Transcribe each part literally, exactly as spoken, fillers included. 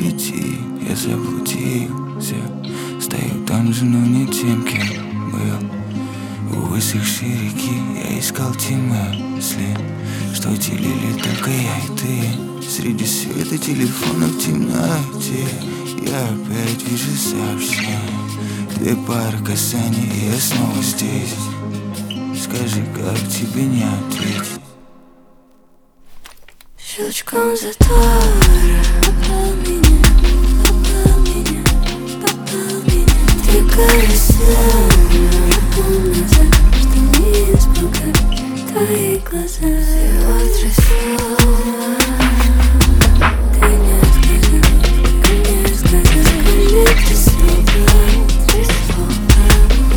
улети, я заблудился. Стою там же, но не тем, кем был. У высохшей реки я искал те мысли, что делили только я и ты. Среди света телефона в темноте я опять вижу сообщение. Две пары касаний, и я снова здесь. Скажи, как тебе не ответить? Щелчком затвора попал меня, попал меня, попал меня. Три колеса назад, что не испугать твои глаза. Завтра снова ты не отказал, ты не сказал. Скажи, ты снова, ты снова.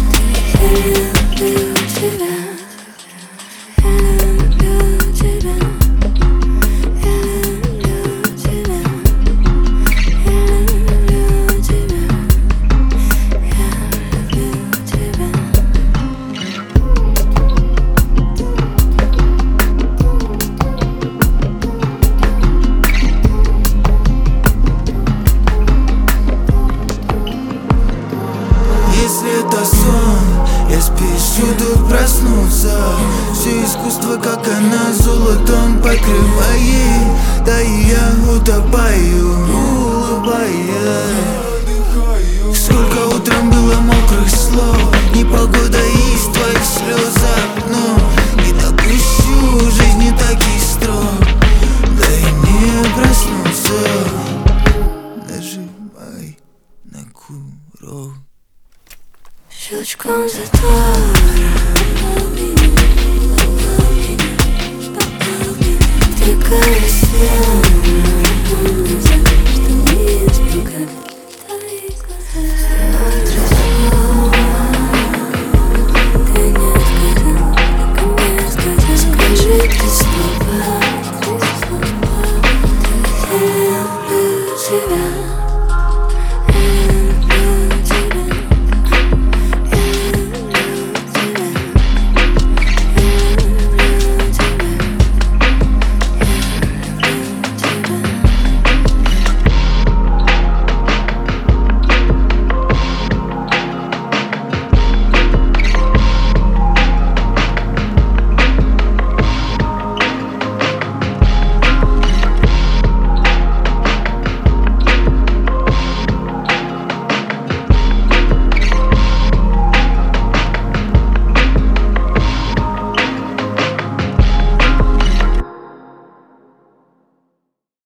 Я люблю тебя. Если это сон, я спешу тут проснуться. Все искусство, как она, золотом покрывает. Да и я утопаю, улыбаясь. Сколько утром было мокрых слов, непогода из твоих слез за окном. Не допущу жизни таких строк, дай мне проснуться. Нажимай на курок. Щелчком затвора попал меня, попал меня, попал меня. Три колеса назад, что не испугать твои глаза. Завтра снова ты не отказал, так и не сказал. Скажи, ты снова, ты снова. Я люблю тебя.